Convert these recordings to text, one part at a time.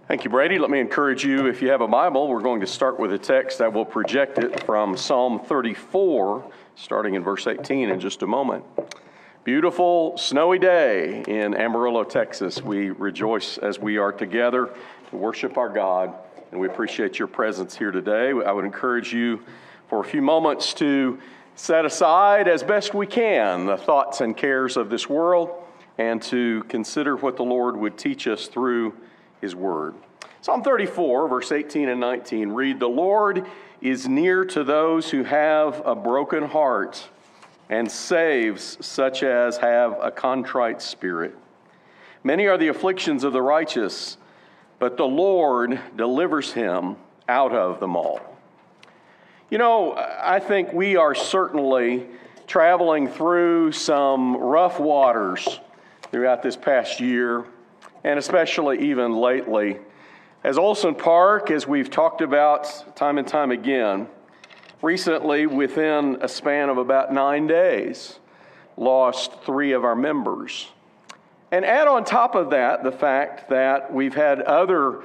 Thank you, Brady. Let me encourage you, if you have a Bible, we're going to start with a text. I will project it from Psalm 34, starting in verse 18 in just a moment. Beautiful, snowy day in Amarillo, Texas. We rejoice as we are together to worship our God, and we appreciate your presence here today. I would encourage you for a few moments to set aside as best we can the thoughts and cares of this world and to consider what the Lord would teach us through His Word. Psalm 34, verse 18 and 19 read, "The Lord is near to those who have a broken heart and saves such as have a contrite spirit. Many are the afflictions of the righteous, but the Lord delivers him out of them all." You know, I think we are certainly traveling through some rough waters throughout this past year, and especially even lately. As Olson Park, as we've talked about time and time again, recently, within a span of about 9 days, lost 3 of our members. And add on top of that the fact that we've had other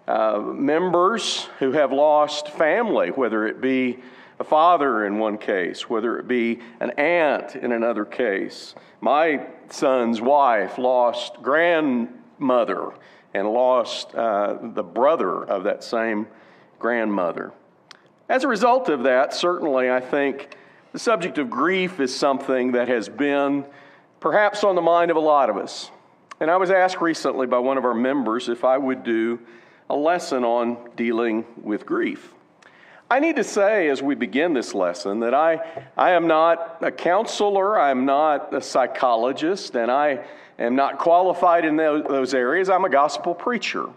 members who have lost family, whether it be a father in one case, whether it be an aunt in another case. My son's wife lost grandmother and lost the brother of that same grandmother. As a result of that, certainly I think the subject of grief is something that has been perhaps on the mind of a lot of us. And I was asked recently by one of our members if I would do a lesson on dealing with grief. I need to say as we begin this lesson that I am not a counselor, I'm not a psychologist, and I am not qualified in those areas. I'm a gospel preacher.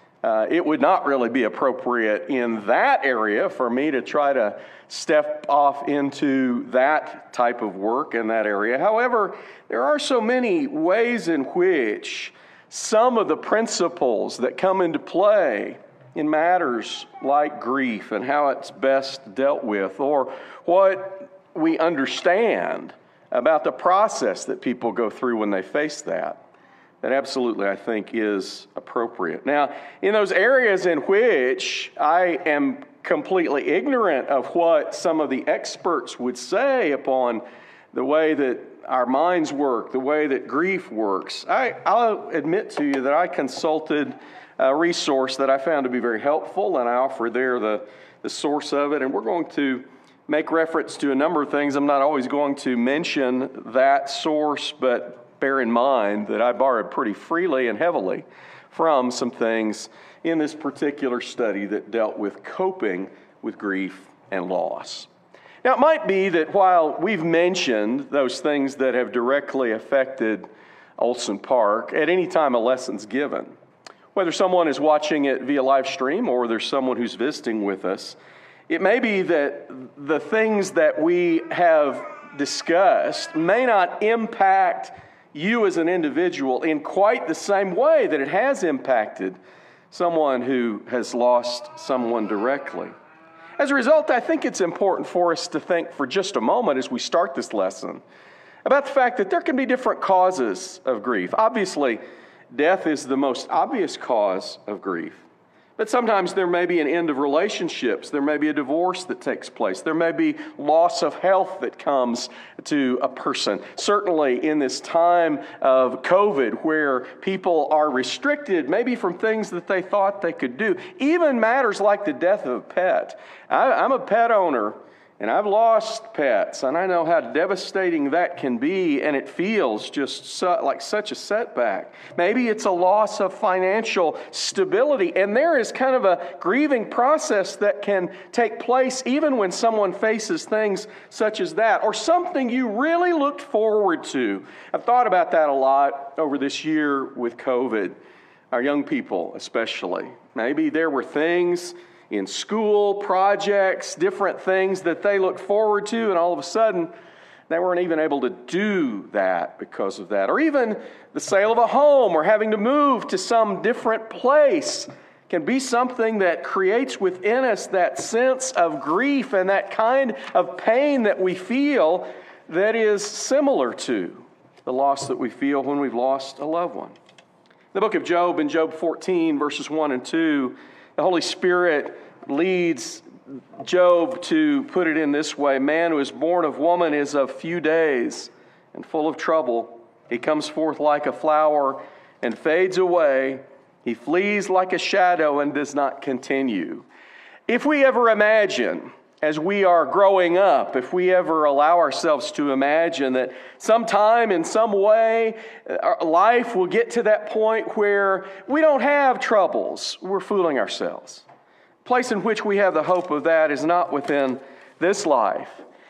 It would not really be appropriate in that area for me to try to step off into that type of work in that area. However, there are so many ways in which some of the principles that come into play in matters like grief and how it's best dealt with, or what we understand about the process that people go through when they face that absolutely, I think, is appropriate. Now, in those areas in which I am completely ignorant of what some of the experts would say upon the way that our minds work, the way that grief works, I'll admit to you that I consulted a resource that I found to be very helpful, and I offer there the source of it. And we're going to make reference to a number of things. I'm not always going to mention that source, but bear in mind that I borrowed pretty freely and heavily from some things in this particular study that dealt with coping with grief and loss. Now, it might be that while we've mentioned those things that have directly affected Olson Park, at any time a lesson's given, whether someone is watching it via live stream or there's someone who's visiting with us, it may be that the things that we have discussed may not impact you as an individual in quite the same way that it has impacted someone who has lost someone directly. As a result, I think it's important for us to think for just a moment as we start this lesson about the fact that there can be different causes of grief. Obviously, death is the most obvious cause of grief. But sometimes there may be an end of relationships. There may be a divorce that takes place. There may be loss of health that comes to a person. Certainly in this time of COVID where people are restricted maybe from things that they thought they could do. Even matters like the death of a pet. I'm a pet owner. And I've lost pets, and I know how devastating that can be, and it feels just like such a setback. Maybe it's a loss of financial stability, and there is kind of a grieving process that can take place even when someone faces things such as that, or something you really looked forward to. I've thought about that a lot over this year with COVID, our young people especially. Maybe there were things in school, projects, different things that they look forward to, and all of a sudden, they weren't even able to do that because of that. Or even the sale of a home or having to move to some different place can be something that creates within us that sense of grief and that kind of pain that we feel that is similar to the loss that we feel when we've lost a loved one. The book of Job, in Job 14, verses 1 and 2, the Holy Spirit leads Job to put it in this way: man who is born of woman is of few days and full of trouble. He comes forth like a flower and fades away. He flees like a shadow and does not continue. If we ever imagine, as we are growing up, if we ever allow ourselves to imagine that sometime in some way our life will get to that point where we don't have troubles, we're fooling ourselves. The place in which we have the hope of that is not within this life.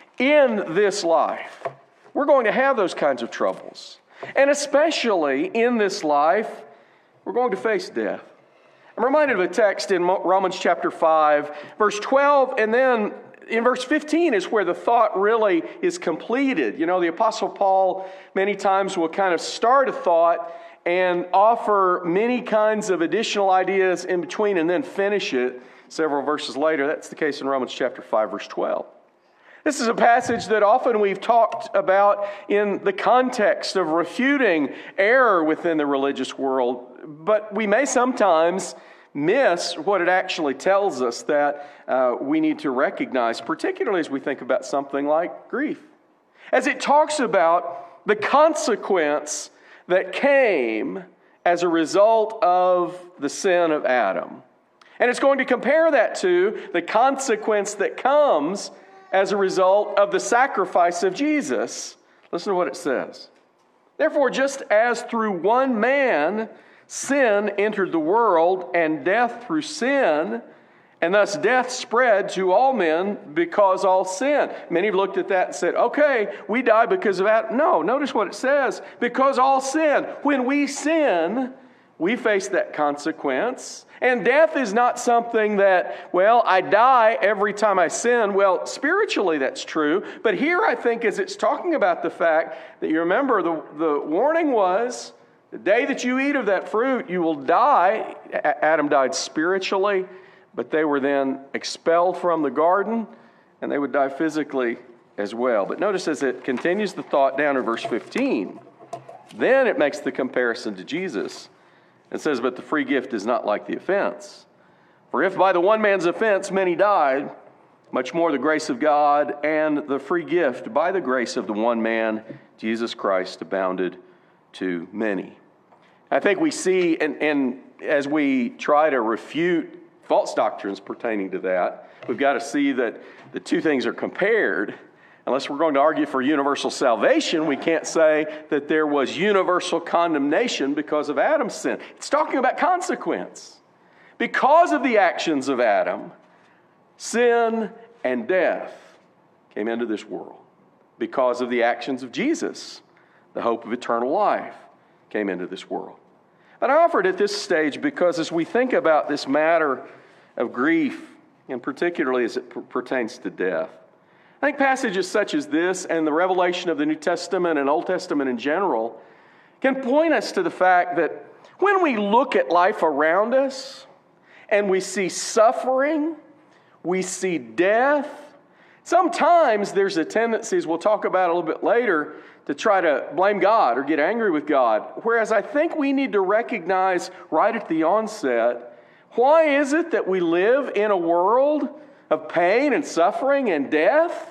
In this life, we're going to have those kinds of troubles. And especially in this life, we're going to face death. I'm reminded of a text in Romans chapter 5, verse 12, and then in verse 15 is where the thought really is completed. You know, the Apostle Paul many times will kind of start a thought and offer many kinds of additional ideas in between and then finish it several verses later. That's the case in Romans chapter 5, verse 12. This is a passage that often we've talked about in the context of refuting error within the religious world, but we may sometimes miss what it actually tells us that we need to recognize, particularly as we think about something like grief. As it talks about the consequence that came as a result of the sin of Adam. And it's going to compare that to the consequence that comes as a result of the sacrifice of Jesus. Listen to what it says. Therefore, just as through one man sin entered the world, and death through sin, and thus death spread to all men because all sin. Many have looked at that and said, okay, we die because of that. No, notice what it says. Because all sin. When we sin, we face that consequence. And death is not something that, well, I die every time I sin. Well, spiritually that's true. But here I think as it's talking about the fact that you remember the warning was, the day that you eat of that fruit, you will die. Adam died spiritually, but they were then expelled from the garden, and they would die physically as well. But notice as it continues the thought down in verse 15, then it makes the comparison to Jesus. It says, but the free gift is not like the offense. For if by the one man's offense many died, much more the grace of God and the free gift by the grace of the one man, Jesus Christ, abounded to many. I think we see, and as we try to refute false doctrines pertaining to that, we've got to see that the two things are compared. Unless we're going to argue for universal salvation, we can't say that there was universal condemnation because of Adam's sin. It's talking about consequence. Because of the actions of Adam, sin and death came into this world. Because of the actions of Jesus, the hope of eternal life came into this world. But I offer it at this stage because as we think about this matter of grief, and particularly as it pertains to death, I think passages such as this and the revelation of the New Testament and Old Testament in general can point us to the fact that when we look at life around us and we see suffering, we see death, sometimes there's a tendency, as we'll talk about a little bit later, to try to blame God or get angry with God. Whereas I think we need to recognize right at the onset, why is it that we live in a world of pain and suffering and death?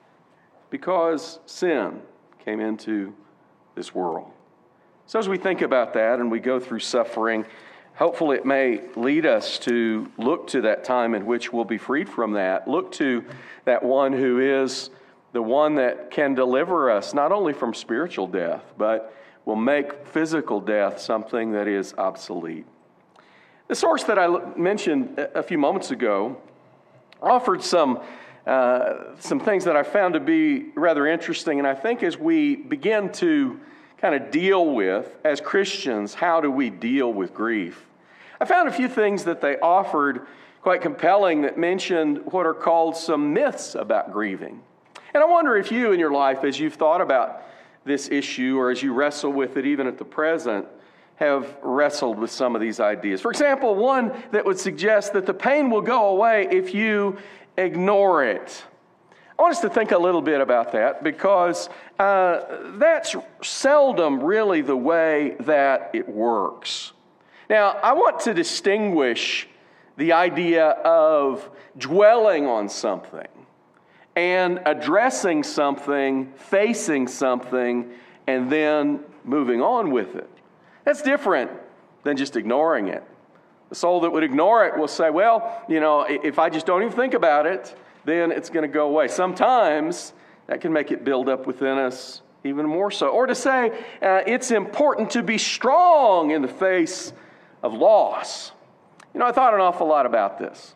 Because sin came into this world. So as we think about that and we go through suffering, hopefully it may lead us to look to that time in which we'll be freed from that. Look to that one who is the one that can deliver us not only from spiritual death, but will make physical death something that is obsolete. The source that I mentioned a few moments ago offered some things that I found to be rather interesting, and I think as we begin to kind of deal with, as Christians, how do we deal with grief? I found a few things that they offered quite compelling that mentioned what are called some myths about grieving. And I wonder if you in your life, as you've thought about this issue or as you wrestle with it even at the present, have wrestled with some of these ideas. For example, one that would suggest that the pain will go away if you ignore it. I want us to think a little bit about that because that's seldom really the way that it works. Now, I want to distinguish the idea of dwelling on something and addressing something, facing something, and then moving on with it. That's different than just ignoring it. The soul that would ignore it will say, well, if I just don't even think about it, then it's going to go away. Sometimes that can make it build up within us even more so. Or to say, it's important to be strong in the face of loss. I thought an awful lot about this.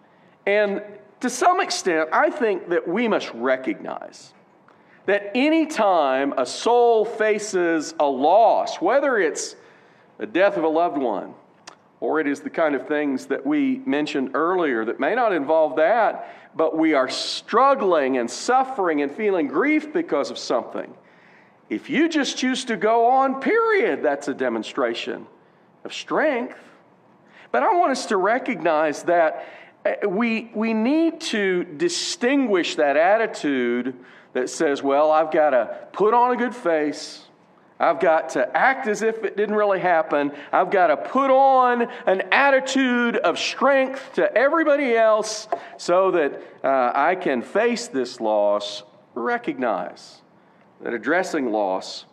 And to some extent, I think that we must recognize that any time a soul faces a loss, whether it's the death of a loved one, or it is the kind of things that we mentioned earlier that may not involve that, but we are struggling and suffering and feeling grief because of something. If you just choose to go on, period, that's a demonstration of strength. But I want us to recognize that we need to distinguish that attitude that says, well, I've got to put on a good face. I've got to act as if it didn't really happen. I've got to put on an attitude of strength to everybody else so that I can face this loss. Recognize that addressing loss,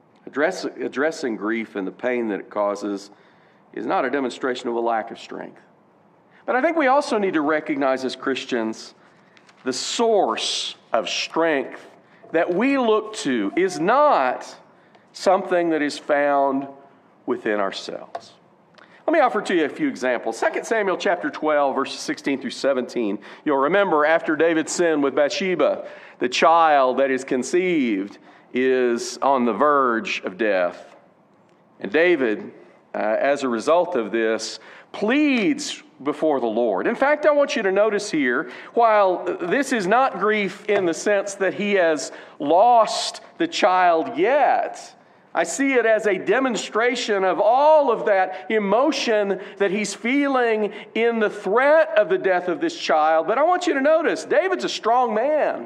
addressing grief and the pain that it causes is not a demonstration of a lack of strength. But I think we also need to recognize as Christians the source of strength that we look to is not something that is found within ourselves. Let me offer to you a few examples. 2 Samuel chapter 12, verses 16 through 17. You'll remember after David's sin with Bathsheba, the child that is conceived is on the verge of death. And David, as a result of this, pleads before the Lord. In fact, I want you to notice here, while this is not grief in the sense that he has lost the child yet, I see it as a demonstration of all of that emotion that he's feeling in the threat of the death of this child. But I want you to notice, David's a strong man.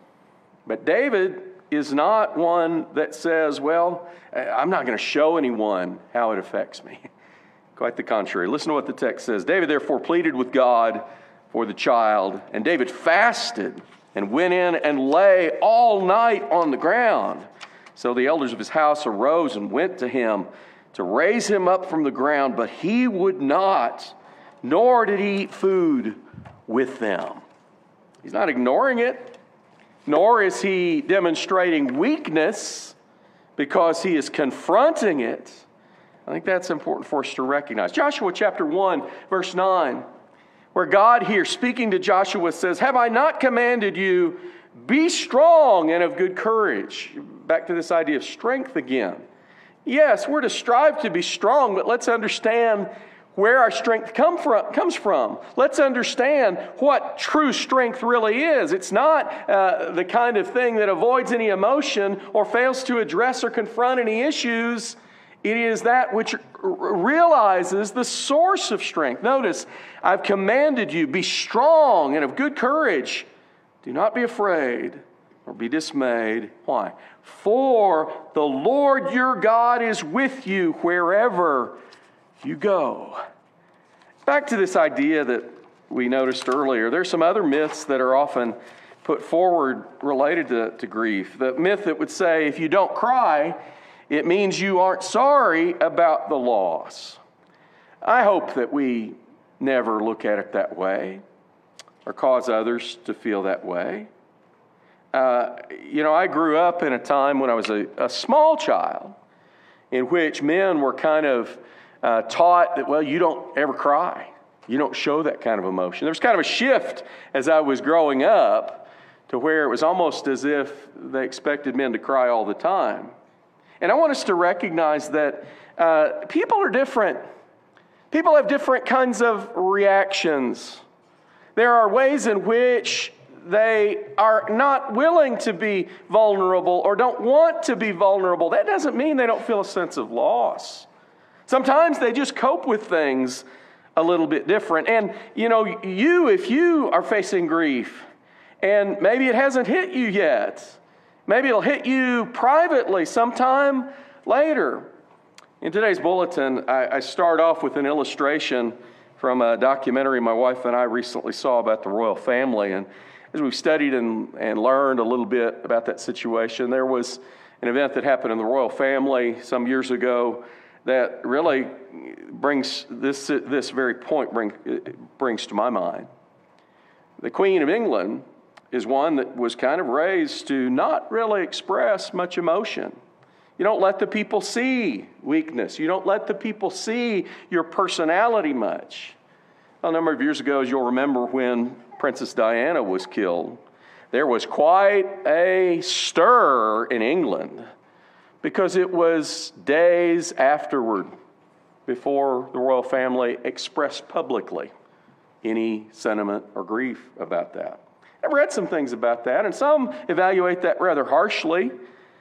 But David is not one that says, well, I'm not going to show anyone how it affects me. Quite the contrary. Listen to what the text says. David therefore pleaded with God for the child, and David fasted and went in and lay all night on the ground. So the elders of his house arose and went to him to raise him up from the ground, but he would not, nor did he eat food with them. He's not ignoring it, nor is he demonstrating weakness because he is confronting it. I think that's important for us to recognize. Joshua chapter 1, verse 9, where God here speaking to Joshua says, have I not commanded you, be strong and of good courage? Back to this idea of strength again. Yes, we're to strive to be strong, but let's understand where our strength comes from. Let's understand what true strength really is. It's not the kind of thing that avoids any emotion or fails to address or confront any issues. It is that which realizes the source of strength. Notice, I've commanded you, be strong and of good courage. Do not be afraid or be dismayed. Why? For the Lord your God is with you wherever you go. Back to this idea that we noticed earlier, there's some other myths that are often put forward related to grief. The myth that would say if you don't cry, it means you aren't sorry about the loss. I hope that we never look at it that way or cause others to feel that way. I grew up in a time when I was a small child in which men were kind of taught that, well, you don't ever cry. You don't show that kind of emotion. There was kind of a shift as I was growing up to where it was almost as if they expected men to cry all the time. And I want us to recognize that people are different. People have different kinds of reactions. There are ways in which they are not willing to be vulnerable or don't want to be vulnerable. That doesn't mean they don't feel a sense of loss. Sometimes they just cope with things a little bit different. And, if you are facing grief, and maybe it hasn't hit you yet, maybe it'll hit you privately sometime later. In today's bulletin, I start off with an illustration from a documentary my wife and I recently saw about the royal family. And as we've studied and learned a little bit about that situation, there was an event that happened in the royal family some years ago that really brings this very point brings to my mind. The Queen of England is one that was kind of raised to not really express much emotion. You don't let the people see weakness. You don't let the people see your personality much. A number of years ago, as you'll remember, when Princess Diana was killed, there was quite a stir in England because it was days afterward before the royal family expressed publicly any sentiment or grief about that. I've read some things about that, and some evaluate that rather harshly.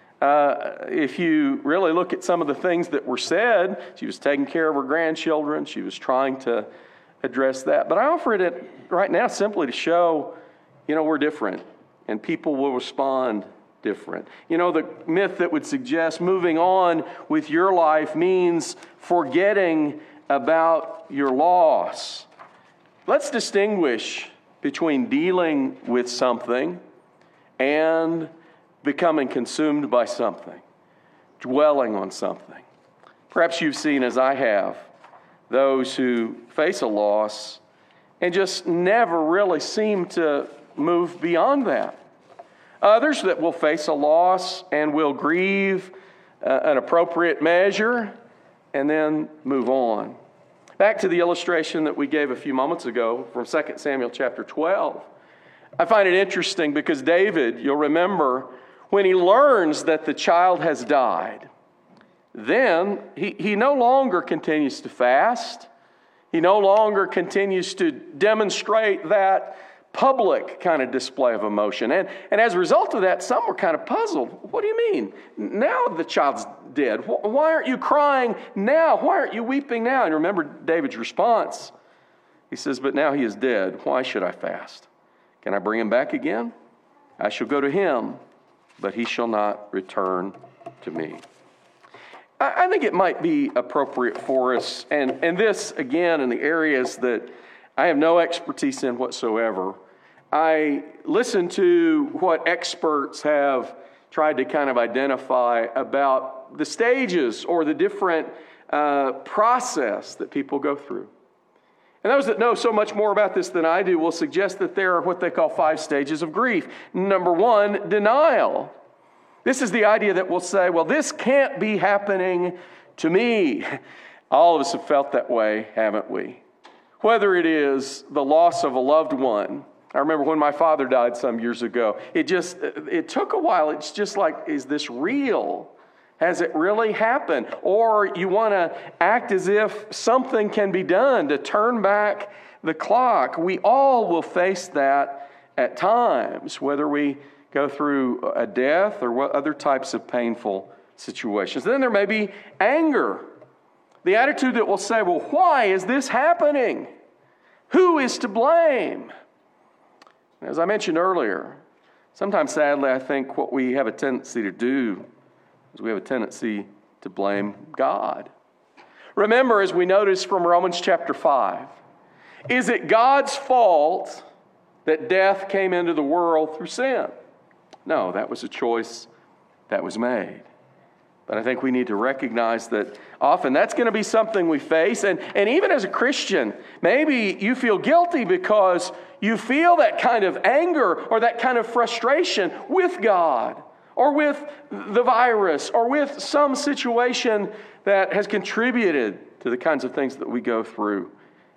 If you really look at some of the things that were said, she was taking care of her grandchildren. She was trying to address that. But I offered it right now simply to show, we're different, and people will respond different. The myth that would suggest moving on with your life means forgetting about your loss. Let's distinguish between dealing with something and becoming consumed by something, dwelling on something. Perhaps you've seen, as I have, those who face a loss and just never really seem to move beyond that. Others that will face a loss and will grieve an appropriate measure and then move on. Back to the illustration that we gave a few moments ago from 2 Samuel chapter 12. I find it interesting because David, you'll remember, when he learns that the child has died, then he no longer continues to fast. He no longer continues to demonstrate that public kind of display of emotion. And as a result of that, some were kind of puzzled. What do you mean? Now the child's dead. Why aren't you crying now? Why aren't you weeping now? And remember David's response. He says, but now he is dead. Why should I fast? Can I bring him back again? I shall go to him, but he shall not return to me. I think it might be appropriate for us, and this, again, in the areas that I have no expertise in whatsoever. I listen to what experts have tried to kind of identify about the stages or the different process that people go through. And those that know so much more about this than I do will suggest that there are what they call 5 stages of grief. Number 1, denial. This is the idea that we'll say, well, this can't be happening to me. All of us have felt that way, haven't we? Whether it is the loss of a loved one. I remember when my father died some years ago. It took a while. It's just like, is this real? Has it really happened? Or you want to act as if something can be done to turn back the clock. We all will face that at times, whether we go through a death or what other types of painful situations. Then there may be anger. The attitude that will say, well, why is this happening? Who is to blame? As I mentioned earlier, sometimes sadly I think what we have a tendency to do is we have a tendency to blame God. Remember, as we noticed from Romans chapter 5, is it God's fault that death came into the world through sin? No, that was a choice that was made. But I think we need to recognize that often that's going to be something we face. And even as a Christian, maybe you feel guilty because you feel that kind of anger or that kind of frustration with God or with the virus or with some situation that has contributed to the kinds of things that we go through.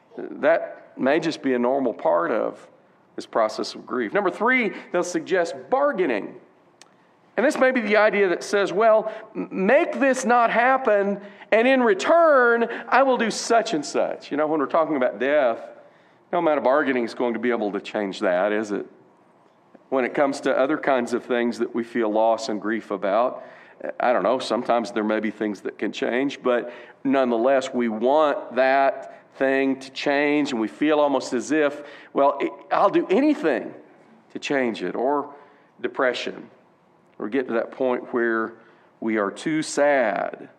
That may just be a normal part of this process of grief. Number 3, they'll suggest bargaining. And this may be the idea that says, well, make this not happen, and in return, I will do such and such. When we're talking about death, no amount of bargaining is going to be able to change that, is it? When it comes to other kinds of things that we feel loss and grief about, I don't know, sometimes there may be things that can change, but nonetheless, we want that thing to change, and we feel almost as if, well, I'll do anything to change it, or depression. Or get to that point where we are too sad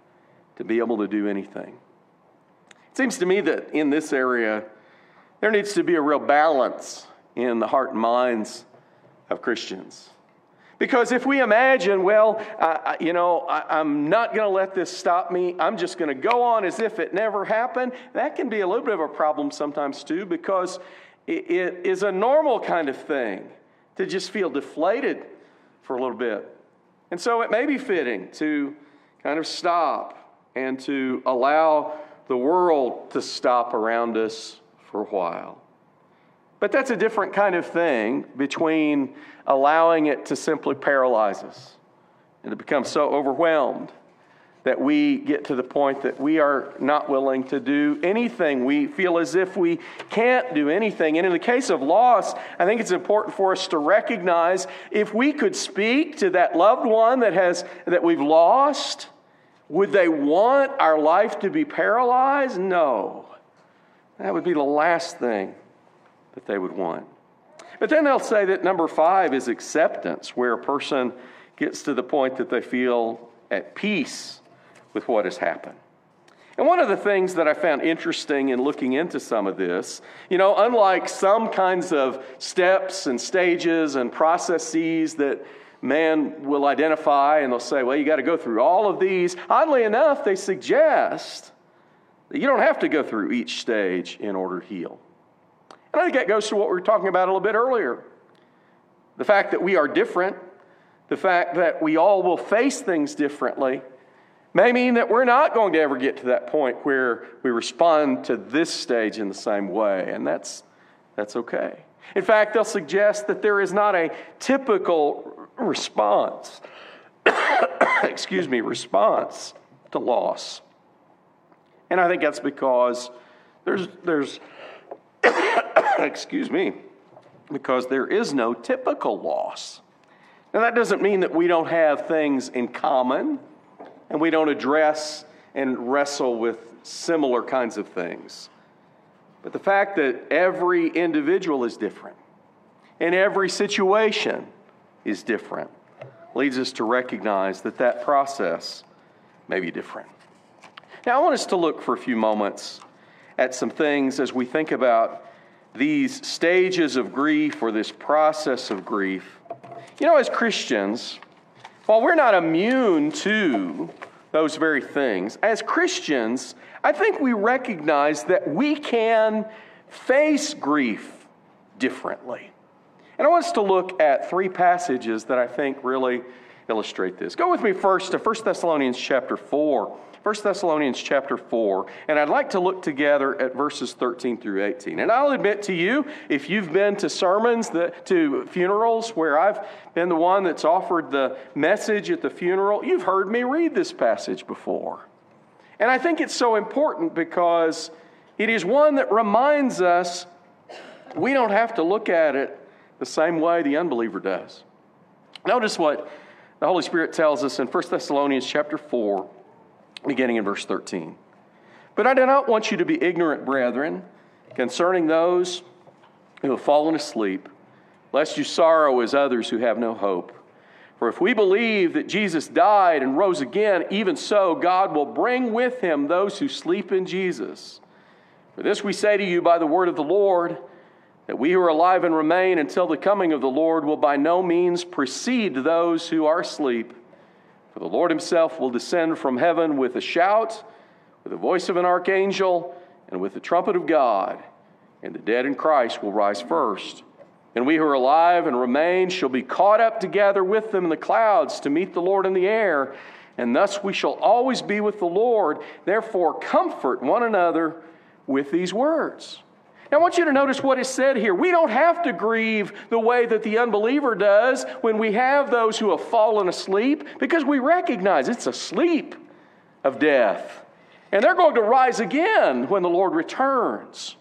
to be able to do anything. It seems to me that in this area, there needs to be a real balance in the heart and minds of Christians. Because if we imagine, well, I'm not going to let this stop me, I'm just going to go on as if it never happened, that can be a little bit of a problem sometimes too, because it is a normal kind of thing to just feel deflated for a little bit. And so it may be fitting to kind of stop and to allow the world to stop around us for a while. But that's a different kind of thing between allowing it to simply paralyze us and to become so overwhelmed that we get to the point that we are not willing to do anything. We feel as if we can't do anything. And in the case of loss, I think it's important for us to recognize if we could speak to that loved one that we've lost, would they want our life to be paralyzed? No. That would be the last thing that they would want. But then they'll say that number 5 is acceptance, where a person gets to the point that they feel at peace with what has happened. And one of the things that I found interesting in looking into some of this, unlike some kinds of steps and stages and processes that man will identify and they'll say, well, you got to go through all of these. Oddly enough, they suggest that you don't have to go through each stage in order to heal. And I think that goes to what we were talking about a little bit earlier. The fact that we are different, the fact that we all will face things differently, may mean that we're not going to ever get to that point where we respond to this stage in the same way, and that's okay. In fact, they'll suggest that there is not a typical response, response to loss. And I think that's because there's because there is no typical loss. Now, that doesn't mean that we don't have things in common and we don't address and wrestle with similar kinds of things. But the fact that every individual is different and every situation is different leads us to recognize that that process may be different. Now, I want us to look for a few moments at some things as we think about these stages of grief or this process of grief. As Christians, while we're not immune to those very things, as Christians, I think we recognize that we can face grief differently. And I want us to look at 3 passages that I think really illustrate this. Go with me first to 1 Thessalonians chapter 4. 1 Thessalonians chapter 4, and I'd like to look together at verses 13 through 18. And I'll admit to you, if you've been to sermons, to funerals where I've been the one that's offered the message at the funeral, you've heard me read this passage before. And I think it's so important because it is one that reminds us we don't have to look at it the same way the unbeliever does. Notice what the Holy Spirit tells us in 1 Thessalonians chapter 4, beginning in verse 13. But I do not want you to be ignorant, brethren, concerning those who have fallen asleep, lest you sorrow as others who have no hope. For if we believe that Jesus died and rose again, even so God will bring with him those who sleep in Jesus. For this we say to you by the word of the Lord, that we who are alive and remain until the coming of the Lord will by no means precede those who are asleep. For the Lord himself will descend from heaven with a shout, with the voice of an archangel, and with the trumpet of God. And the dead in Christ will rise first. And we who are alive and remain shall be caught up together with them in the clouds to meet the Lord in the air. And thus we shall always be with the Lord. Therefore comfort one another with these words. Now, I want you to notice what is said here. We don't have to grieve the way that the unbeliever does when we have those who have fallen asleep, because we recognize it's a sleep of death. And they're going to rise again when the Lord returns.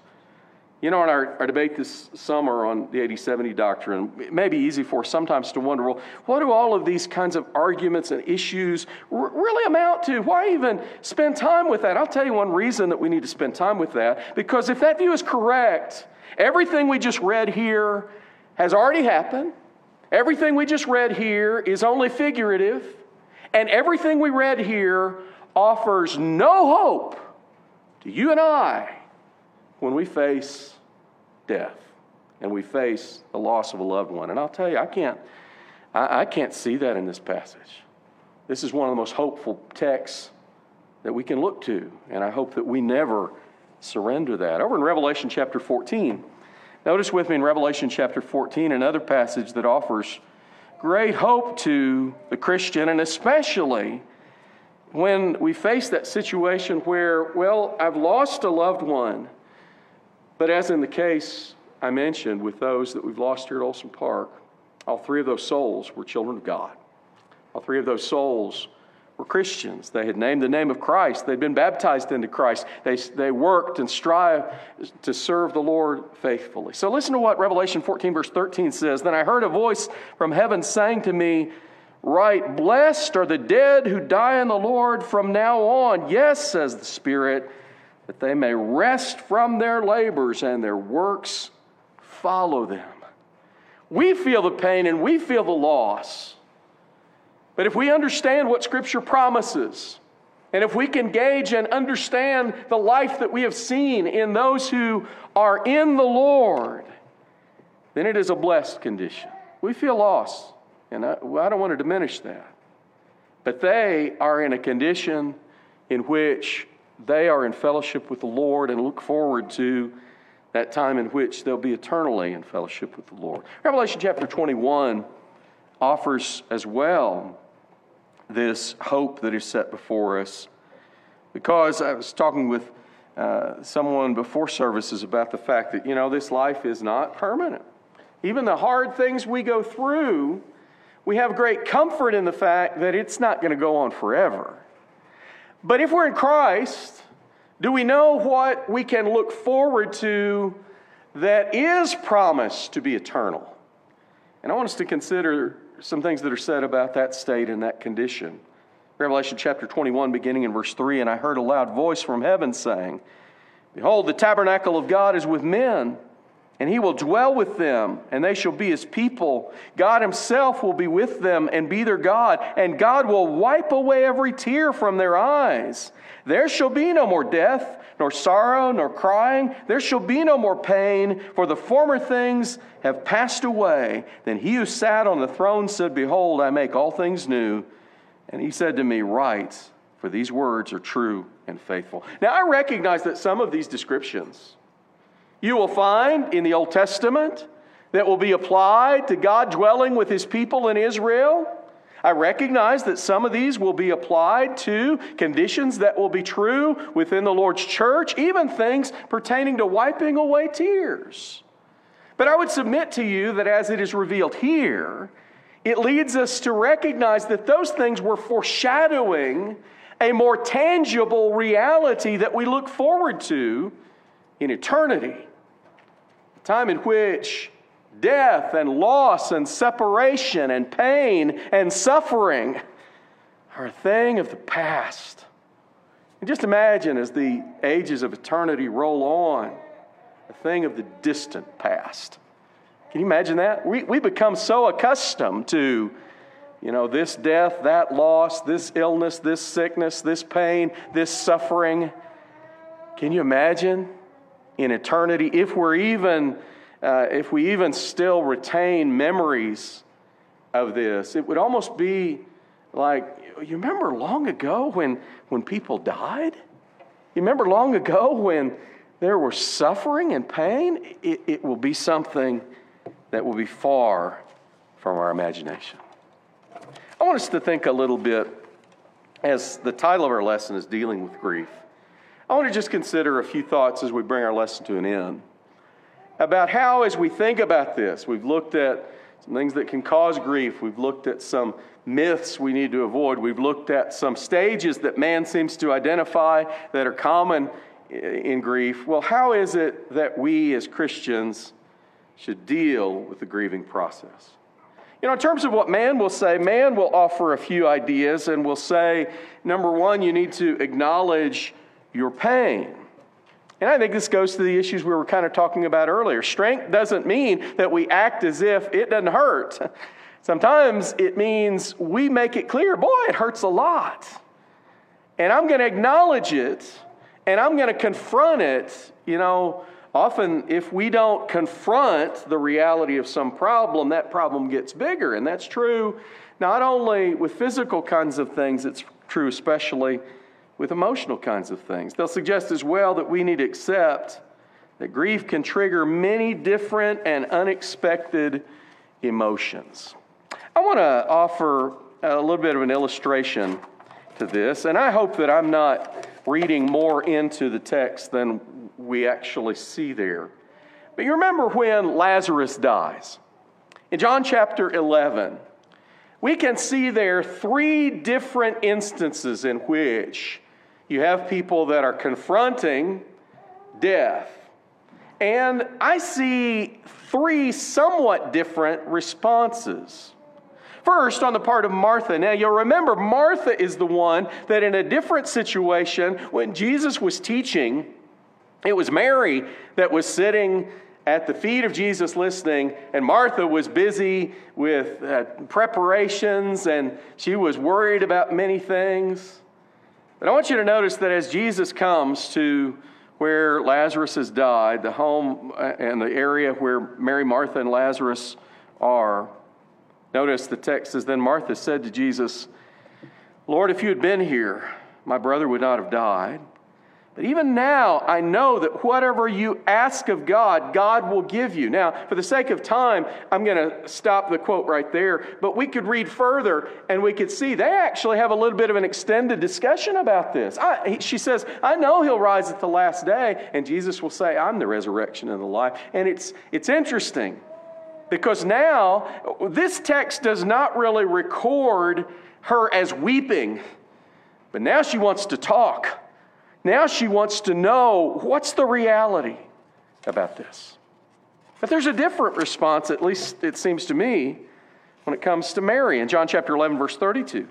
In our debate this summer on the 80-70 doctrine, it may be easy for us sometimes to wonder, well, what do all of these kinds of arguments and issues really amount to? Why even spend time with that? I'll tell you one reason that we need to spend time with that. Because if that view is correct, everything we just read here has already happened. Everything we just read here is only figurative. And everything we read here offers no hope to you and I when we face death and we face the loss of a loved one. And I'll tell you, I can't see that in this passage. This is one of the most hopeful texts that we can look to, and I hope that we never surrender that. Over in Revelation chapter 14, notice with me in Revelation chapter 14, another passage that offers great hope to the Christian, and especially when we face that situation where, well, I've lost a loved one, but as in the case I mentioned with those that we've lost here at Olson Park, all three of those souls were children of God. All three of those souls were Christians. They had named the name of Christ. They'd been baptized into Christ. They worked and strived to serve the Lord faithfully. So listen to what Revelation 14 verse 13 says. Then I heard a voice from heaven saying to me, "Write, blessed are the dead who die in the Lord from now on. Yes, says the Spirit, that they may rest from their labors and their works follow them." We feel the pain and we feel the loss. But if we understand what Scripture promises, and if we can gauge and understand the life that we have seen in those who are in the Lord, then it is a blessed condition. We feel lost, and I don't want to diminish that. But they are in a condition in which they are in fellowship with the Lord and look forward to that time in which they'll be eternally in fellowship with the Lord. Revelation chapter 21 offers as well this hope that is set before us. Because I was talking with someone before services about the fact that, this life is not permanent. Even the hard things we go through, we have great comfort in the fact that it's not going to go on forever. But if we're in Christ, do we know what we can look forward to that is promised to be eternal? And I want us to consider some things that are said about that state and that condition. Revelation chapter 21, beginning in verse 3, "And I heard a loud voice from heaven saying, Behold, the tabernacle of God is with men, and he will dwell with them, and they shall be his people. God himself will be with them and be their God, and God will wipe away every tear from their eyes. There shall be no more death, nor sorrow, nor crying. There shall be no more pain, for the former things have passed away. Then he who sat on the throne said, Behold, I make all things new. And he said to me, Write, for these words are true and faithful." Now, I recognize that some of these descriptions you will find in the Old Testament that will be applied to God dwelling with his people in Israel. I recognize that some of these will be applied to conditions that will be true within the Lord's church, even things pertaining to wiping away tears. But I would submit to you that as it is revealed here, it leads us to recognize that those things were foreshadowing a more tangible reality that we look forward to in eternity. A time in which death and loss and separation and pain and suffering are a thing of the past. And just imagine as the ages of eternity roll on, a thing of the distant past. Can you imagine that? We become so accustomed to, this death, that loss, this illness, this sickness, this pain, this suffering. Can you imagine in eternity, if we even still retain memories of this, it would almost be like, you remember long ago when people died? You remember long ago when there was suffering and pain? It will be something that will be far from our imagination. I want us to think a little bit, as the title of our lesson is Dealing with Grief. I want to just consider a few thoughts as we bring our lesson to an end about how, as we think about this, we've looked at some things that can cause grief. We've looked at some myths we need to avoid. We've looked at some stages that man seems to identify that are common in grief. Well, how is it that we as Christians should deal with the grieving process? In terms of what man will say, man will offer a few ideas and will say, number one, you need to acknowledge your pain. And I think this goes to the issues we were kind of talking about earlier. Strength doesn't mean that we act as if it doesn't hurt. Sometimes it means we make it clear, boy, it hurts a lot. and I'm going to acknowledge it, and I'm going to confront it. Often if we don't confront the reality of some problem, that problem gets bigger. And that's true not only with physical kinds of things, it's true especially with emotional kinds of things. They'll suggest as well that we need to accept that grief can trigger many different and unexpected emotions. I want to offer a little bit of an illustration to this, and I hope that I'm not reading more into the text than we actually see there. But you remember when Lazarus dies. In John chapter 11, we can see there 3 different instances in which you have people that are confronting death. And I see 3 somewhat different responses. First, on the part of Martha. Now, you'll remember Martha is the one that in a different situation, when Jesus was teaching, it was Mary that was sitting at the feet of Jesus listening, and Martha was busy with preparations, and she was worried about many things. But I want you to notice that as Jesus comes to where Lazarus has died, the home and the area where Mary, Martha, and Lazarus are, notice the text says, "Then Martha said to Jesus, 'Lord, if you had been here, my brother would not have died. But even now, I know that whatever you ask of God, God will give you.'" Now, for the sake of time, I'm going to stop the quote right there. But we could read further, and we could see they actually have a little bit of an extended discussion about this. She says, "I know he'll rise at the last day." And Jesus will say, "I'm the resurrection and the life." And it's interesting, because now this text does not really record her as weeping. But now she wants to talk. Now she wants to know what's the reality about this. But there's a different response, at least it seems to me, when it comes to Mary. In John chapter 11, verse 32.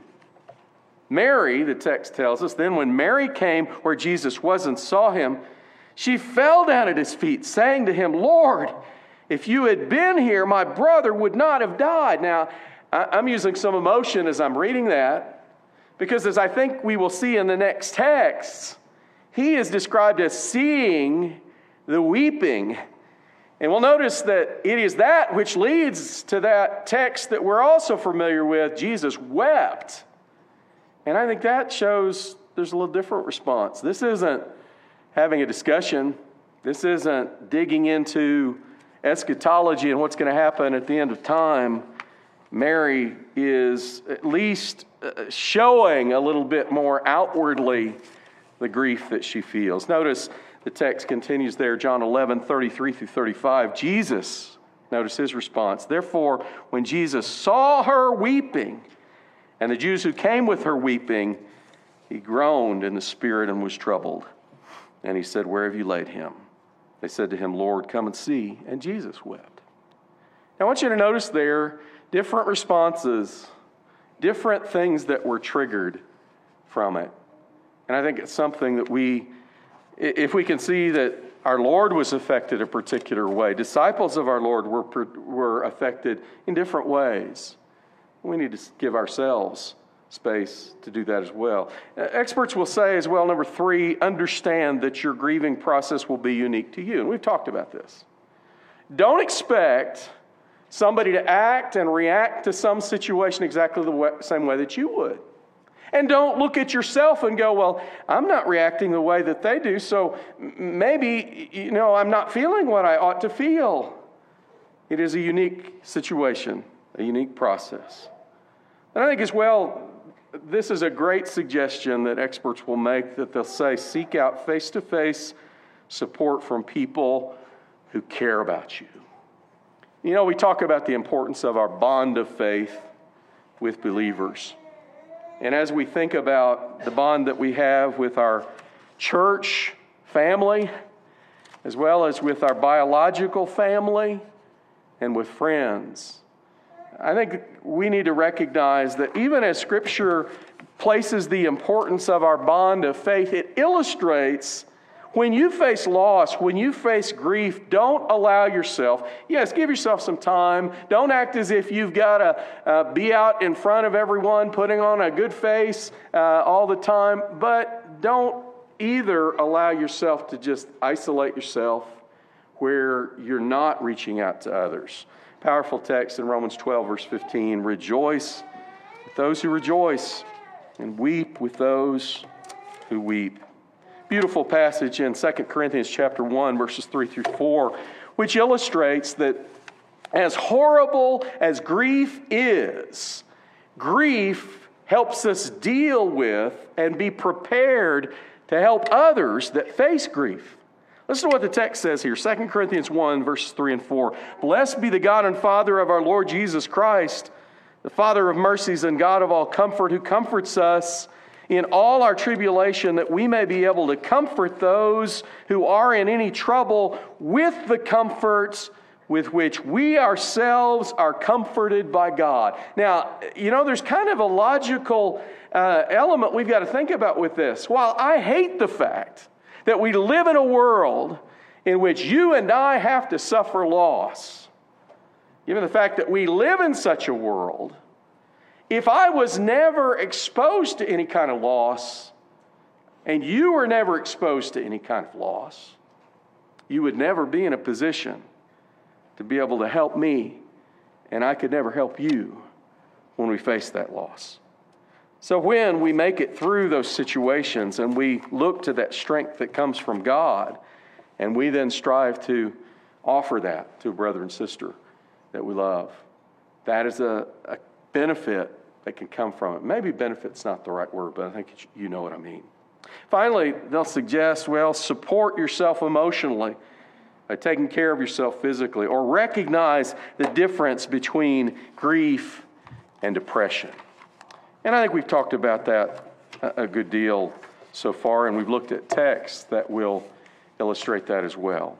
Mary, the text tells us, "Then when Mary came where Jesus was and saw him, she fell down at his feet, saying to him, 'Lord, if you had been here, my brother would not have died.'" Now, I'm using some emotion as I'm reading that, because as I think we will see in the next text, he is described as seeing the weeping. And we'll notice that it is that which leads to that text that we're also familiar with. Jesus wept. And I think that shows there's a little different response. This isn't having a discussion. This isn't digging into eschatology and what's going to happen at the end of time. Mary is at least showing a little bit more outwardly the grief that she feels. Notice the text continues there, John 11, 33 through 35. Jesus, notice his response. "Therefore, when Jesus saw her weeping, and the Jews who came with her weeping, he groaned in the spirit and was troubled. And he said, 'Where have you laid him?' They said to him, 'Lord, come and see.' And Jesus wept." Now, I want you to notice there different responses, different things that were triggered from it. And I think it's something that if we can see that our Lord was affected a particular way, disciples of our Lord were affected in different ways, we need to give ourselves space to do that as well. Experts will say as well, number 3, understand that your grieving process will be unique to you. And we've talked about this. Don't expect somebody to act and react to some situation exactly the same way that you would. And don't look at yourself and go, "Well, I'm not reacting the way that they do, so maybe, I'm not feeling what I ought to feel." It is a unique situation, a unique process. And I think as well, this is a great suggestion that experts will make, that they'll say, seek out face-to-face support from people who care about you. We talk about the importance of our bond of faith with believers. And as we think about the bond that we have with our church family, as well as with our biological family and with friends, I think we need to recognize that even as Scripture places the importance of our bond of faith, it illustrates When you face loss, when you face grief, don't allow yourself, yes, give yourself some time. Don't act as if you've got to be out in front of everyone, putting on a good face all the time. But don't either allow yourself to just isolate yourself where you're not reaching out to others. Powerful text in Romans 12, verse 15. Rejoice with those who rejoice, and weep with those who weep. Beautiful passage in 2 Corinthians chapter 1, verses 3 through 4, which illustrates that as horrible as grief is, grief helps us deal with and be prepared to help others that face grief. Listen to what the text says here, 2 Corinthians 1, verses 3 and 4. Blessed be the God and Father of our Lord Jesus Christ, the Father of mercies and God of all comfort, who comforts us in all our tribulation, that we may be able to comfort those who are in any trouble with the comforts with which we ourselves are comforted by God. Now, there's kind of a logical element we've got to think about with this. While I hate the fact that we live in a world in which you and I have to suffer loss, given the fact that we live in such a world, if I was never exposed to any kind of loss, and you were never exposed to any kind of loss, you would never be in a position to be able to help me, and I could never help you when we face that loss. So when we make it through those situations and we look to that strength that comes from God, and we then strive to offer that to a brother and sister that we love, that is a benefit that can come from it. Maybe benefit's not the right word, but I think you know what I mean. Finally, they'll suggest, support yourself emotionally by taking care of yourself physically, or recognize the difference between grief and depression. And I think we've talked about that a good deal so far, and we've looked at texts that will illustrate that as well.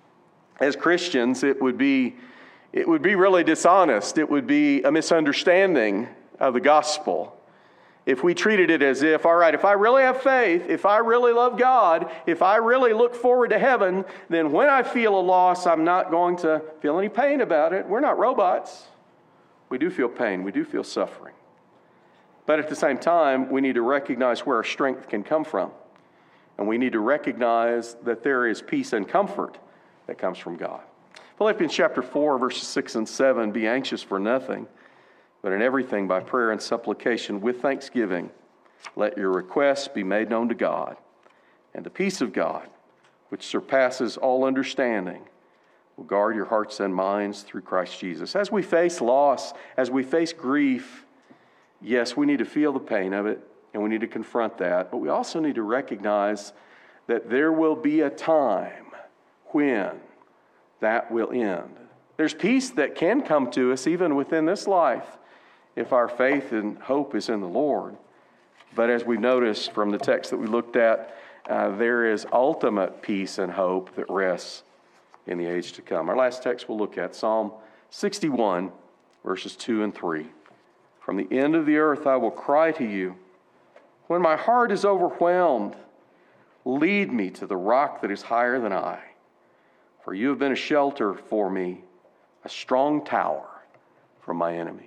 As Christians, it would be really dishonest. It would be a misunderstanding of the gospel if we treated it as if, all right, if I really have faith, if I really love God, if I really look forward to heaven, then when I feel a loss, I'm not going to feel any pain about it. We're not robots. We do feel pain. We do feel suffering. But at the same time, we need to recognize where our strength can come from. And we need to recognize that there is peace and comfort that comes from God. Philippians chapter 4, verses 6 and 7, be anxious for nothing, but in everything by prayer and supplication with thanksgiving, let your requests be made known to God. And the peace of God, which surpasses all understanding, will guard your hearts and minds through Christ Jesus. As we face loss, as we face grief, yes, we need to feel the pain of it, and we need to confront that. But we also need to recognize that there will be a time when that will end. There's peace that can come to us even within this life if our faith and hope is in the Lord. But as we noticed from the text that we looked at, there is ultimate peace and hope that rests in the age to come. Our last text we'll look at, Psalm 61, verses 2 and 3. From the end of the earth I will cry to you. When my heart is overwhelmed, lead me to the rock that is higher than I. For you have been a shelter for me, a strong tower from my enemy.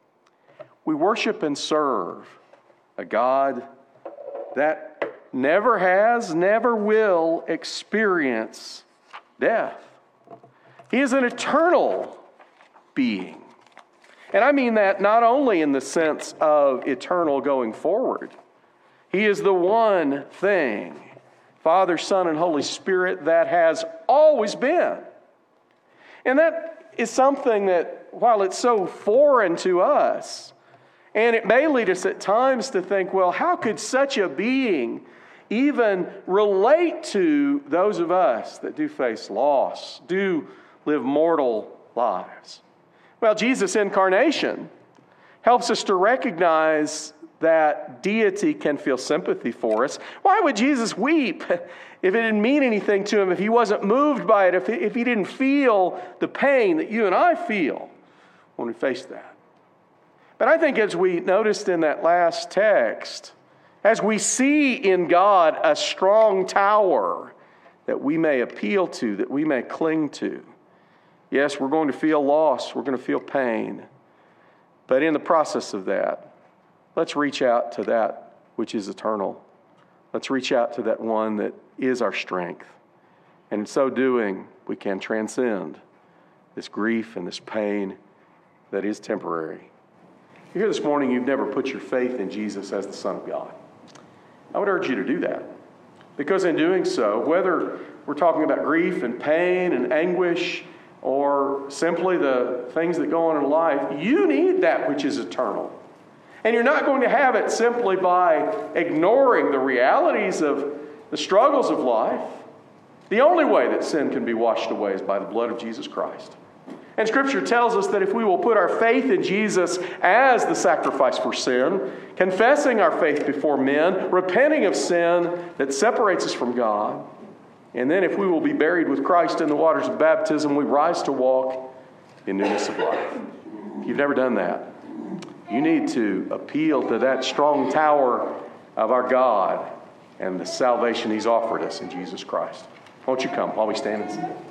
We worship and serve a God that never has, never will experience death. He is an eternal being. And I mean that not only in the sense of eternal going forward. He is the one thing, Father, Son, and Holy Spirit, that has always been. And that is something that, while it's so foreign to us, and it may lead us at times to think, well, how could such a being even relate to those of us that do face loss, do live mortal lives? Well, Jesus' incarnation helps us to recognize that deity can feel sympathy for us. Why would Jesus weep if it didn't mean anything to him, if he wasn't moved by it, if he didn't feel the pain that you and I feel when we face that? But I think as we noticed in that last text, as we see in God a strong tower that we may appeal to, that we may cling to. Yes, we're going to feel loss, we're going to feel pain. But in the process of that, let's reach out to that which is eternal. Let's reach out to that one that is our strength. And in so doing, we can transcend this grief and this pain that is temporary. If you're here this morning, you've never put your faith in Jesus as the Son of God. I would urge you to do that. Because in doing so, whether we're talking about grief and pain and anguish, or simply the things that go on in life, you need that which is eternal. And you're not going to have it simply by ignoring the realities of the struggles of life. The only way that sin can be washed away is by the blood of Jesus Christ. And Scripture tells us that if we will put our faith in Jesus as the sacrifice for sin, confessing our faith before men, repenting of sin that separates us from God, and then if we will be buried with Christ in the waters of baptism, we rise to walk in newness of life. If you've never done that, you need to appeal to that strong tower of our God and the salvation He's offered us in Jesus Christ. Won't you come while we stand and sing?